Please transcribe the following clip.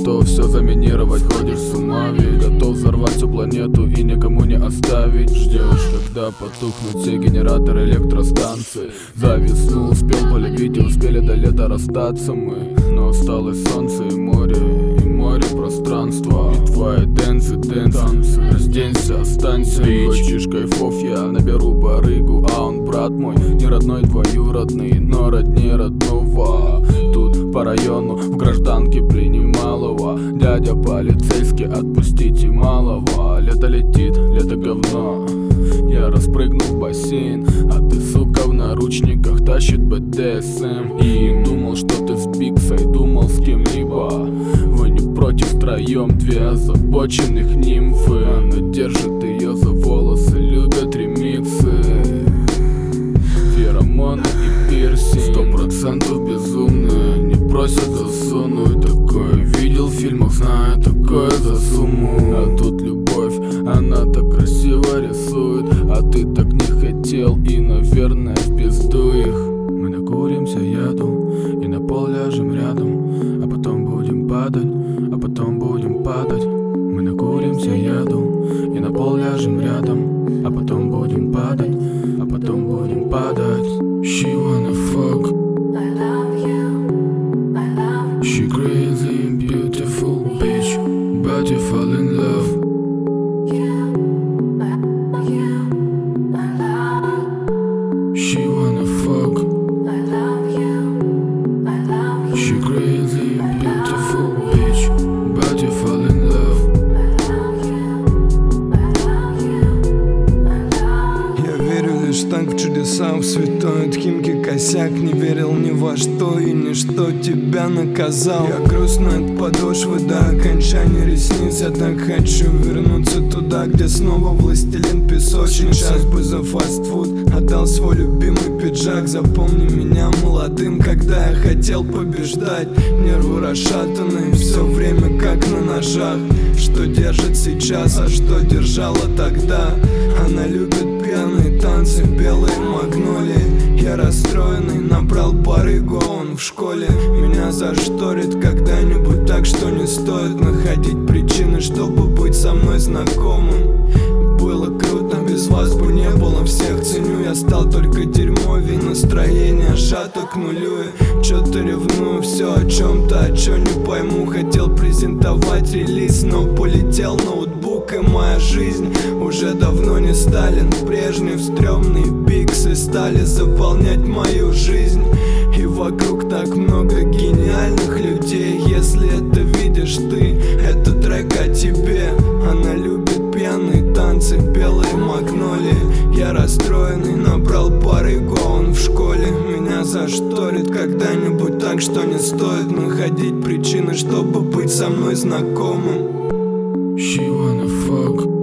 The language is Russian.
готов все заминировать, ходишь с ума, ведь готов взорвать всю планету и никому не оставить. Ждешь, когда потухнут все генераторы электростанции. За весну успел полюбить и успели до лета расстаться мы. Но осталось солнце и море пространства. И твои танцы, разденься, останься. Хочешь кайфов, я наберу барыгу, а он брат мой, не родной, двоюродный, но роднее родного. Тут по району в гражданке принималого. Дядя полицейский, отпустите малого. Лето летит, лето говно. Я распрыгнул в бассейн, а ты, сука, в наручниках тащит БДСМ. И думал, что ты с Биксой, думал с кем-либо. Вы не против, втроем две озабоченных нимфы. Она держит ее за волосы, любят ремиксы, феромоны и пирсинг. 100% безумные, не просят засунуть. Такое видел в фильмах, знаю такое за сумму. А тут любовь, она так красиво рисует, а ты так не хотел и, наверное, в пизду их. Мы накуримся яду и на пол ляжем рядом, а потом будем падать, а потом будем падать. Мы накуримся яду и на пол ляжем рядом, а потом будем падать, а потом будем падать. She wanna fuck, she crazy and beautiful bitch, but you fall in love. She wanna fuck, she crazy and beautiful bitch, but you fall in love. Я верю лишь так в чудеса, в святой от Химки косяк. Не верил ни во что и ничто тебя наказал. Я грустно от подошвы до окончания ресниц. Я так хочу вернуться туда, где снова властелин песочниц. Сейчас бы за фастфуд отдал свой любимый пиджак. Запомни меня молодым, когда я хотел побеждать. Нервы расшатаны, все время как на ножах. Что держит сейчас, а что держала тогда? Она любит пьяные танцы, белые магнолии. Я расстроенный, набрал барыгу, а он в школе. Меня зашторит когда-нибудь, так что не стоит находить причины, чтобы быть со мной знакомым. Было круто, без вас бы не было, всех ценю. Я стал только дерьмовей, настроение сжато к нулю. И чё-то ревную, все о чем-то, о чём не пойму. Хотел презентовать релиз, но полетел ноутбук. И моя жизнь уже давно не Сталин. Прежние стрёмные биксы стали заполнять мою жизнь. И вокруг так много гениальных людей. Если это видишь ты, это трек о тебе. Она любит пьяные танцы, белые магнолии. Я расстроенный, набрал барыгу, а он в школе. Меня зашторит когда-нибудь, так что не стоит находить причины, чтобы быть со мной знакомым. She wanna fuck.